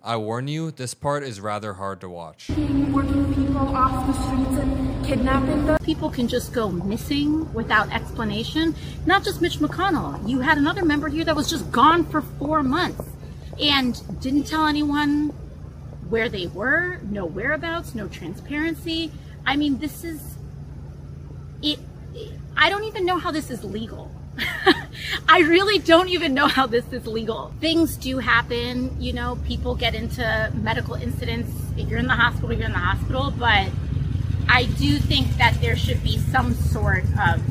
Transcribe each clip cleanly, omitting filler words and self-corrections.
I warn you, this part is rather hard to watch. Working people off the streets and kidnapping them. People can just go missing without explanation. Not just Mitch McConnell. You had another member here that was just gone for 4 months and didn't tell anyone where they were, no whereabouts, no transparency. I mean, this is it. I don't even know how this is legal. I really don't even know how this is legal. Things do happen, you know, people get into medical incidents. If you're in the hospital, you're in the hospital, but I do think that there should be some sort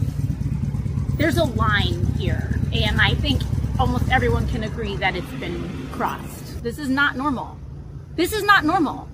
of, there's a line here, and I think almost everyone can agree that it's been crossed. This is not normal. This is not normal.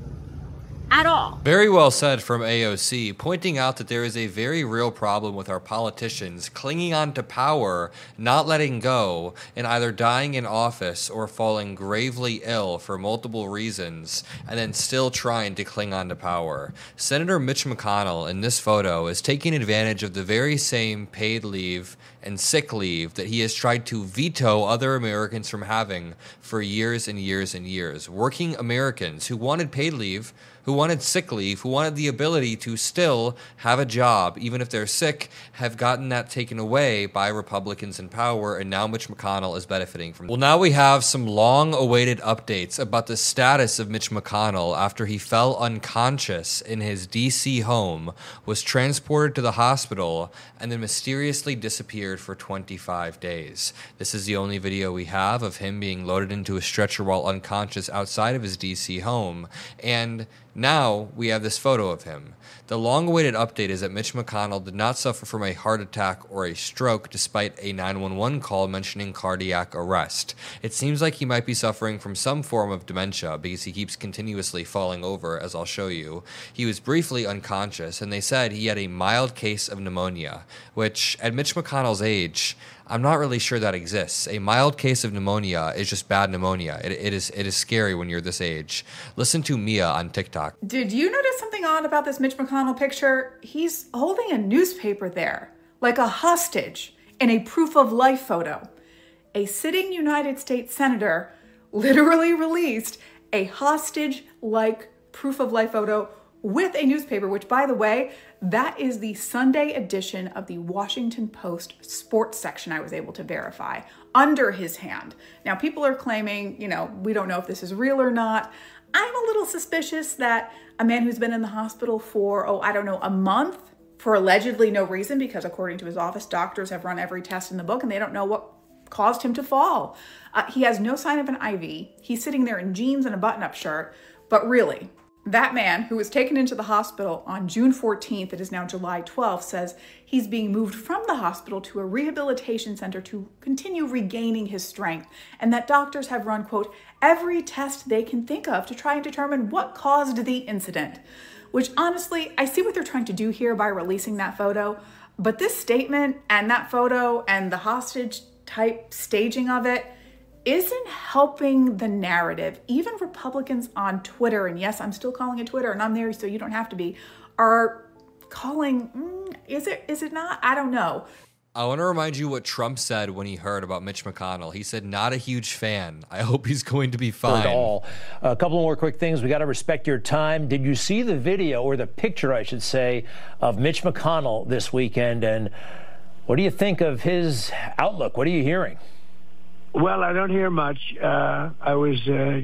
At all. Very well said from AOC, pointing out that there is a very real problem with our politicians clinging on to power, not letting go, and either dying in office or falling gravely ill for multiple reasons, and then still trying to cling on to power. Senator Mitch McConnell in this photo is taking advantage of the very same paid leave and sick leave that he has tried to veto other Americans from having for years and years and years. Working Americans who wanted paid leave, who wanted sick leave, who wanted the ability to still have a job, even if they're sick, have gotten that taken away by Republicans in power, and now Mitch McConnell is benefiting from it. Well, now we have some long-awaited updates about the status of Mitch McConnell after he fell unconscious in his D.C. home, was transported to the hospital, and then mysteriously disappeared for 25 days. This is the only video we have of him being loaded into a stretcher while unconscious outside of his D.C. home, and now we have this photo of him. The long-awaited update is that Mitch McConnell did not suffer from a heart attack or a stroke despite a 911 call mentioning cardiac arrest. It seems like he might be suffering from some form of dementia because he keeps continuously falling over, as I'll show you. He was briefly unconscious, and they said he had a mild case of pneumonia, which, at Mitch McConnell's age, I'm not really sure that exists. A mild case of pneumonia is just bad pneumonia. It is scary when you're this age. Listen to Mia on TikTok. Did you notice something odd about this Mitch McConnell picture? He's holding a newspaper there, like a hostage, in a proof of life photo. A sitting United States senator literally released a hostage-like proof of life photo with a newspaper, which, by the way, that is the Sunday edition of the Washington Post sports section I was able to verify under his hand. Now, people are claiming, we don't know if this is real or not. I'm a little suspicious that a man who's been in the hospital for, a month for allegedly no reason, because according to his office, doctors have run every test in the book and they don't know what caused him to fall. He has no sign of an IV. He's sitting there in jeans and a button-up shirt, but really, that man, who was taken into the hospital on June 14th, it is now July 12th, says he's being moved from the hospital to a rehabilitation center to continue regaining his strength, and that doctors have run, quote, every test they can think of to try and determine what caused the incident. Which, honestly, I see what they're trying to do here by releasing that photo, but this statement and that photo and the hostage-type staging of it isn't helping the narrative. Even Republicans on Twitter, and yes, I'm still calling it Twitter, and I'm there so you don't have to be, are calling, is it not? I don't know. I want to remind you what Trump said when he heard about Mitch McConnell. He said, not a huge fan. I hope he's going to be fine. A couple more quick things. We got to respect your time. Did you see the video, or the picture, I should say, of Mitch McConnell this weekend? And what do you think of his outlook? What are you hearing? Well, I don't hear much. I was,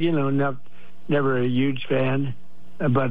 never a huge fan, but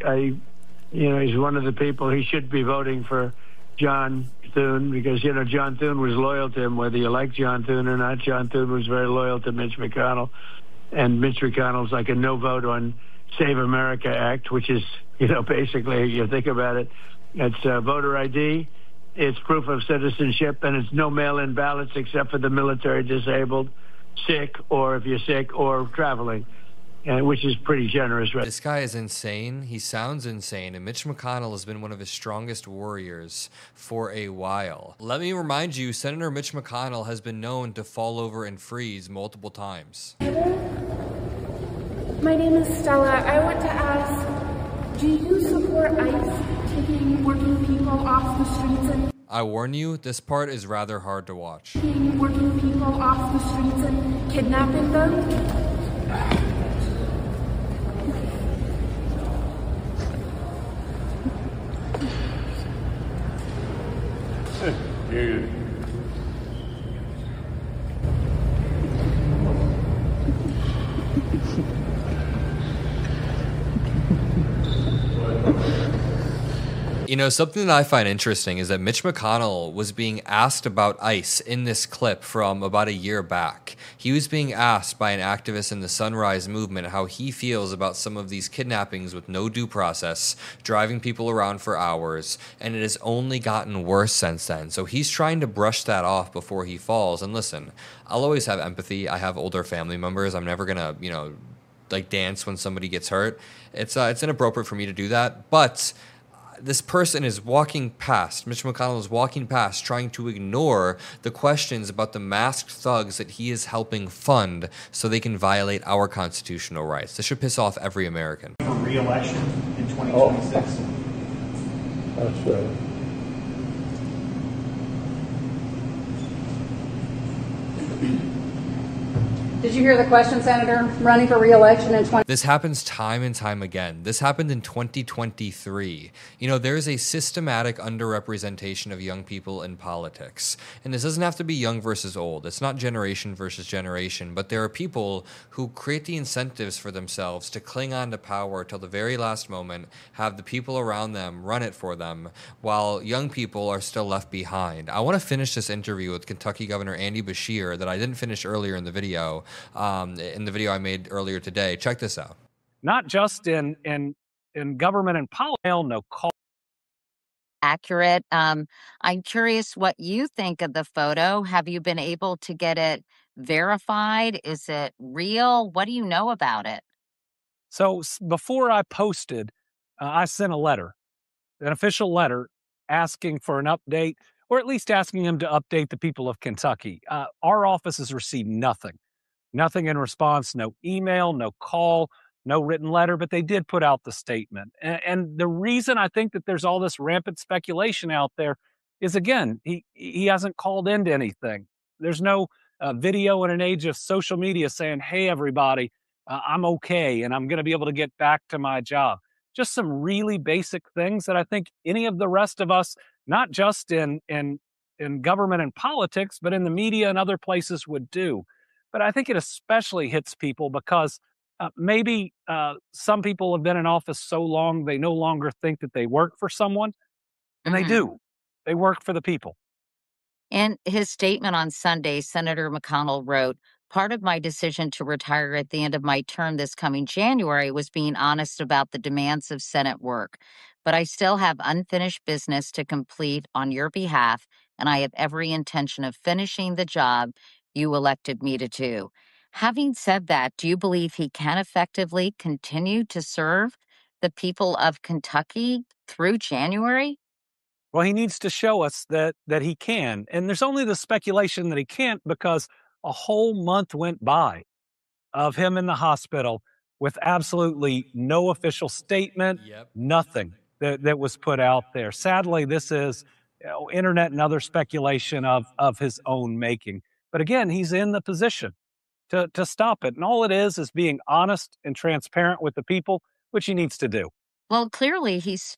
he's one of the people. He should be voting for John Thune because, John Thune was loyal to him, whether you like John Thune or not. John Thune was very loyal to Mitch McConnell, and Mitch McConnell's like a no vote on Save America Act, which is, basically, you think about it, it's voter ID. It's proof of citizenship, and it's no mail-in ballots except for the military disabled, sick, or if you're sick, or traveling, which is pretty generous. Right? This guy is insane. He sounds insane, and Mitch McConnell has been one of his strongest warriors for a while. Let me remind you, Senator Mitch McConnell has been known to fall over and freeze multiple times. My name is Stella. I want to ask, do you support ICE taking working people off the streets and I warn you, this part is rather hard to watch. working people off the streets and kidnapping them? You know, something that I find interesting is that Mitch McConnell was being asked about ICE in this clip from about a year back. He was being asked by an activist in the Sunrise Movement how he feels about some of these kidnappings with no due process, driving people around for hours, and it has only gotten worse since then. So he's trying to brush that off before he falls. And listen, I'll always have empathy. I have older family members. I'm never gonna, like dance when somebody gets hurt. It's inappropriate for me to do that, but this person is walking past, Mitch McConnell is walking past, trying to ignore the questions about the masked thugs that he is helping fund so they can violate our constitutional rights. This should piss off every American. For re-election in 2026. That's right. Did you hear the question, Senator? Running for re-election in 20... This happens time and time again. This happened in 2023. You know, there is a systematic underrepresentation of young people in politics. And this doesn't have to be young versus old. It's not generation versus generation. But there are people who create the incentives for themselves to cling on to power till the very last moment, have the people around them run it for them, while young people are still left behind. I want to finish this interview with Kentucky Governor Andy Beshear that I didn't finish earlier in the video. In the video I made earlier today. Check this out. Not just in government and politics, no call. Accurate. I'm curious what you think of the photo. Have you been able to get it verified? Is it real? What do you know about it? So before I posted, I sent a letter, an official letter, asking for an update, or at least asking him to update the people of Kentucky. Our office has received nothing. Nothing in response, no email, no call, no written letter, but they did put out the statement. And the reason I think that there's all this rampant speculation out there is, again, he hasn't called into anything. There's no video in an age of social media saying, hey, everybody, I'm okay and I'm going to be able to get back to my job. Just some really basic things that I think any of the rest of us, not just in government and politics, but in the media and other places would do. But I think it especially hits people because maybe some people have been in office so long they no longer think that they work for someone, and they do. They work for the people. In his statement on Sunday, Senator McConnell wrote, "Part of my decision to retire at the end of my term this coming January was being honest about the demands of Senate work. But I still have unfinished business to complete on your behalf, and I have every intention of finishing the job you elected me to do." Having said that, do you believe he can effectively continue to serve the people of Kentucky through January? Well, he needs to show us that he can. And there's only the speculation that he can't because a whole month went by of him in the hospital with absolutely no official statement, nothing that was put out there. Sadly, this is internet and other speculation of his own making. But again, he's in the position to stop it. And all it is being honest and transparent with the people, which he needs to do. Well, clearly his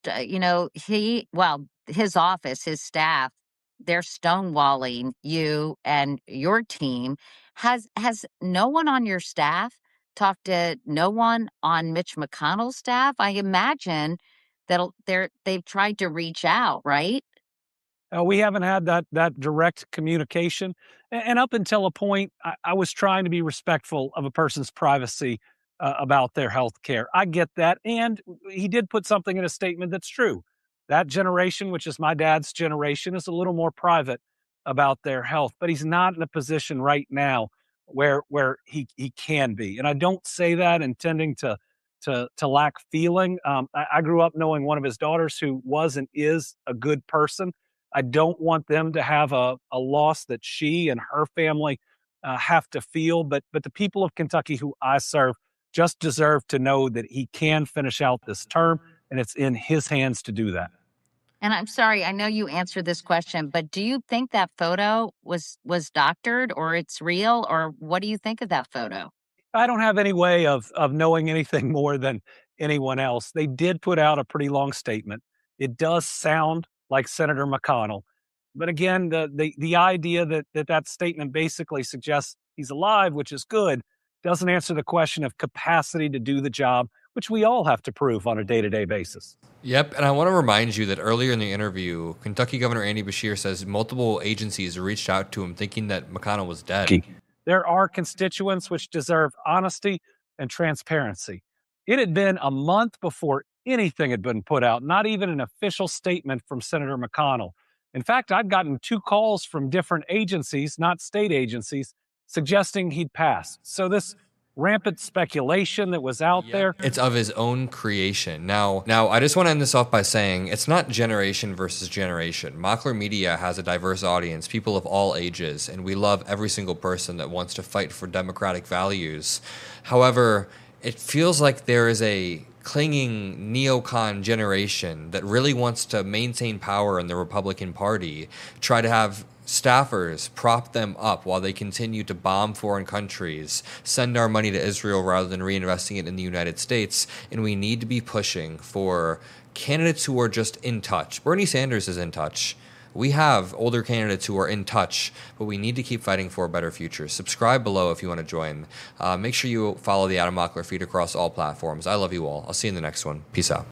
office, his staff, they're stonewalling you and your team. Has no one on your staff talked to no one on Mitch McConnell's staff? I imagine that they've tried to reach out, right? We haven't had that direct communication. And up until a point, I was trying to be respectful of a person's privacy about their health care. I get that. And he did put something in a statement that's true. That generation, which is my dad's generation, is a little more private about their health. But he's not in a position right now where he can be. And I don't say that intending to lack feeling. I grew up knowing one of his daughters who was and is a good person. I don't want them to have a loss that she and her family have to feel. But the people of Kentucky who I serve just deserve to know that he can finish out this term, and it's in his hands to do that. And I'm sorry, I know you answered this question, but do you think that photo was doctored or it's real, or what do you think of that photo? I don't have any way of knowing anything more than anyone else. They did put out a pretty long statement. It does sound like Senator McConnell. But again, the idea that statement basically suggests he's alive, which is good, doesn't answer the question of capacity to do the job which we all have to prove on a day-to-day basis. Yep, and I want to remind you that earlier in the interview, Kentucky Governor Andy Beshear says multiple agencies reached out to him thinking that McConnell was dead. There are constituents which deserve honesty and transparency. It had been a month before anything had been put out, not even an official statement from Senator McConnell. In fact, I've gotten 2 calls from different agencies, not state agencies, suggesting he'd passed. So this rampant speculation that was out there. It's of his own creation. Now, I just want to end this off by saying it's not generation versus generation. Mockler Media has a diverse audience, people of all ages, and we love every single person that wants to fight for democratic values. However, it feels like there is a clinging neocon generation that really wants to maintain power in the Republican Party, try to have staffers prop them up while they continue to bomb foreign countries, send our money to Israel rather than reinvesting it in the United States, and we need to be pushing for candidates who are just in touch. Bernie Sanders is in touch. We have older candidates who are in touch, but we need to keep fighting for a better future. Subscribe below if you want to join. Make sure you follow the Adam Mockler feed across all platforms. I love you all. I'll see you in the next one. Peace out.